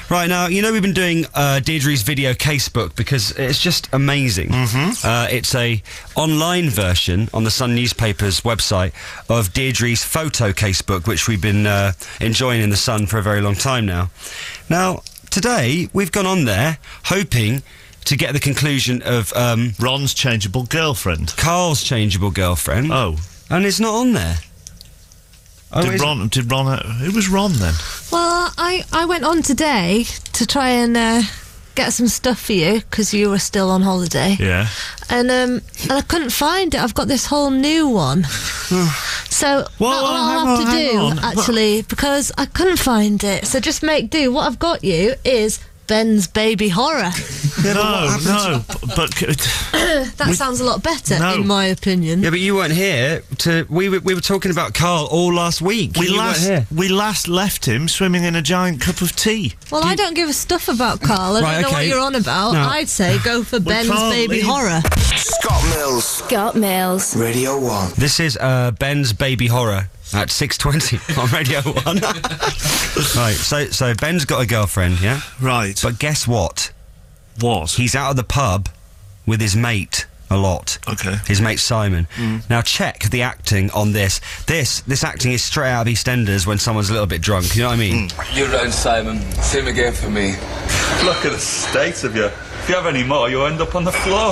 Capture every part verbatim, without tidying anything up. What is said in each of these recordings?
Right, now, you know we've been doing uh, Deirdre's video casebook because it's just amazing. Mm-hmm. Uh, it's a online version on the Sun newspaper's website of Deirdre's photo casebook, which we've been uh, enjoying in the Sun for a very long time now. Now, today, we've gone on there hoping to get the conclusion of... Um, Ron's changeable girlfriend. Carl's changeable girlfriend. Oh. And it's not on there. Oh, did Ron... Did Ron... Uh, who was Ron, then? Well, I, I went on today to try and uh, get some stuff for you, because you were still on holiday. Yeah. And, um, and I couldn't find it. I've got this whole new one. So, Well, what well, I'll hang have on, to hang do, on. actually, because I couldn't find it, so just make do. What I've got you is Ben's Baby Horror. No, no, but... That We- sounds a lot better, No. in my opinion. Yeah, but you weren't here to... We were, we were talking about Carl all last week. We you last weren't here. we last left him swimming in a giant cup of tea. Well, I don't give a stuff about Carl. I Right, don't know what okay. you're on about. No. I'd say go for Ben's can't Baby leave. Horror. Scott Mills, Scott Mills. Radio one. This is uh, Ben's Baby Horror at six twenty on Radio one. Right, so so Ben's got a girlfriend, yeah? Right. But guess what? What? He's out of the pub with his mate a lot. Okay. His mate Simon. Now check the acting on this. This this acting is straight out of EastEnders when someone's a little bit drunk, you know what I mean? You're round, Simon. Same again for me. Look at the state of you. If you have any more, you'll end up on the floor.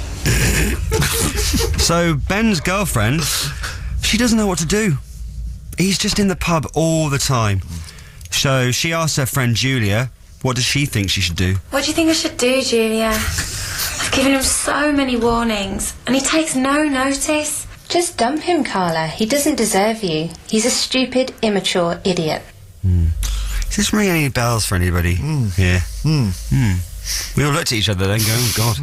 So Ben's girlfriend, she doesn't know what to do. He's just in the pub all the time. So she asks her friend Julia, what does she think she should do? What do you think I should do, Julia? I've given him so many warnings, and he takes no notice. Just dump him, Carla. He doesn't deserve you. He's a stupid, immature idiot. Does this ring any bells for anybody? Mm. Yeah. Mm. We all looked at each other then going, oh, God.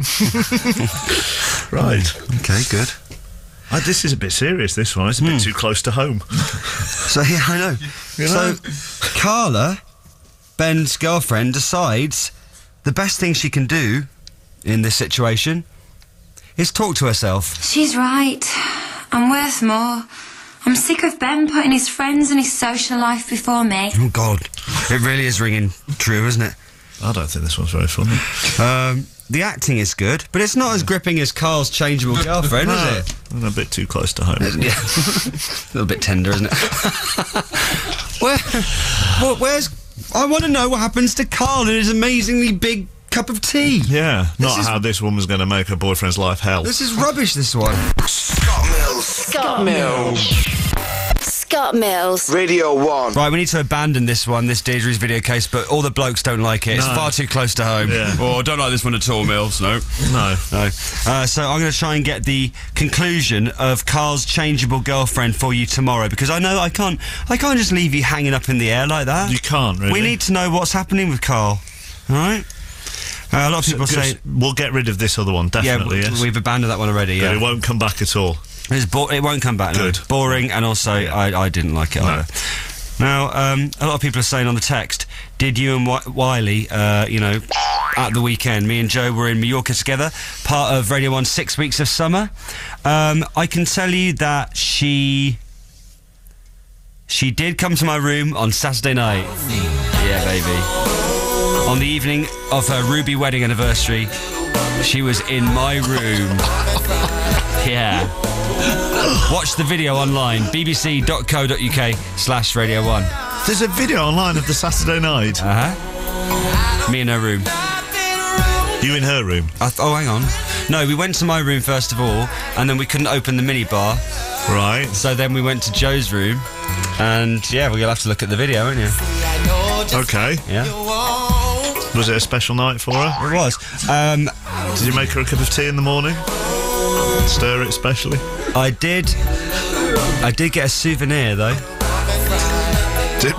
Right. Okay, good. Uh, this is a bit serious, this one. It's a bit too close to home. So, yeah, I know. You know? So, Carla, Ben's girlfriend, decides the best thing she can do in this situation is talk to herself. She's right. I'm worth more. I'm sick of Ben putting his friends and his social life before me. Oh, God. It really is ringing true, isn't it? I don't think this one's very funny. Um, the acting is good, but it's not as gripping as Carl's changeable girlfriend, No, is it? and a bit too close to home. Yeah. A little bit tender, isn't it? Where, well, where's... I want to know what happens to Carl and his amazingly big cup of tea. Yeah, not is- how this woman's going to make her boyfriend's life hell. This is rubbish, this one. Scott Mills, Scott Mills. Scott Mills. Radio one. Right, we need to abandon this one, this Deirdre's video case, but all the blokes don't like it. It's No. far too close to home. Yeah. Oh, I don't like this one at all, Mills. No. No. No. Uh, so I'm going to try and get the conclusion of Carl's changeable girlfriend for you tomorrow, because I know I can't I can't just leave you hanging up in the air like that. You can't, really. We need to know what's happening with Carl. All right? Uh, a lot of people say... Just- we'll get rid of this other one, Yeah, definitely, w- yes. we've abandoned that one already, But yeah. it won't come back at all. It's bo- it won't come back. No. Good. Boring, and also I, I didn't like it No. either. Now, um, a lot of people are saying on the text, did you and Wi- Wiley, uh, you know, at the weekend, me and Joe were in Mallorca together, part of Radio one's Six Weeks of Summer. Um, I can tell you that she... She did come to my room on Saturday night. Yeah, baby. On the evening of her Ruby wedding anniversary, she was in my room. Yeah. Watch the video online, bbc.co.uk slash Radio one. There's a video online of the Saturday night. Uh-huh. Me in her room. You in her room? I th- oh, hang on. No, we went to my room first of all, and then we couldn't open the minibar. Right. So then we went to Joe's room, and yeah, we'll have to look at the video, won't you? Okay. Yeah. Was it a special night for her? It was. Um, Did you make her a cup of tea in the morning? Stir it specially? I did... I did get a souvenir, though. Did...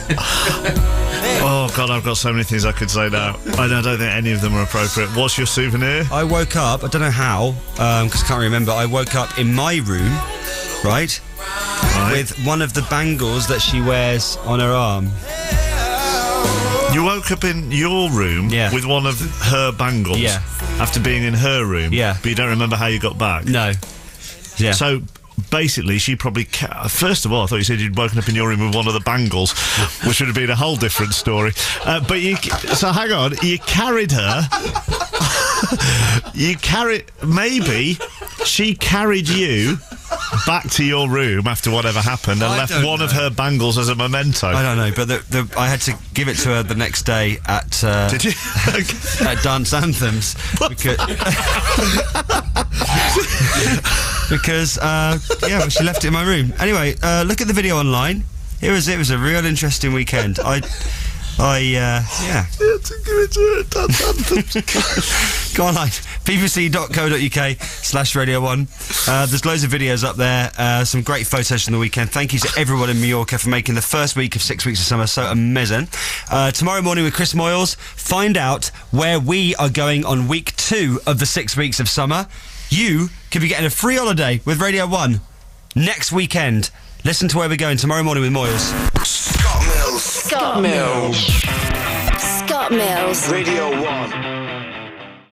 Oh, God, I've got so many things I could say now. I don't, I don't think any of them are appropriate. What's your souvenir? I woke up, I don't know how, because I can't remember, I woke up in my room, right, Right. with one of the bangles that she wears on her arm. You woke up in your room Yeah. with one of her bangles Yeah. after being in her room, Yeah. but you don't remember how you got back. No. Yeah. So basically, she probably... Ca- First of all, I thought you said you'd woken up in your room with one of the bangles, which would have been a whole different story. Uh, but you... So, hang on. You carried her... you carried... Maybe she carried you back to your room after whatever happened and I left don't one know. of her bangles as a memento. I don't know, but the, the, I had to give it to her the next day at uh, Did you? at Dance Anthems because because uh, yeah, well, she left it in my room. Anyway, uh, look at the video online. It was it was a real interesting weekend. I I uh, yeah. You had to give it to her at Dance Anthems. Go online, b b c dot co dot u k slash radio one. Uh, there's loads of videos up there, uh, some great photos from the weekend. Thank you to everyone in Mallorca for making the first week of Six Weeks of Summer so amazing. Uh, tomorrow morning with Chris Moyles, find out where we are going on week two of the Six Weeks of Summer. You could be getting a free holiday with Radio one next weekend. Listen to where we're going tomorrow morning with Moyles. Scott Mills. Scott Mills. Scott Mills. Radio one.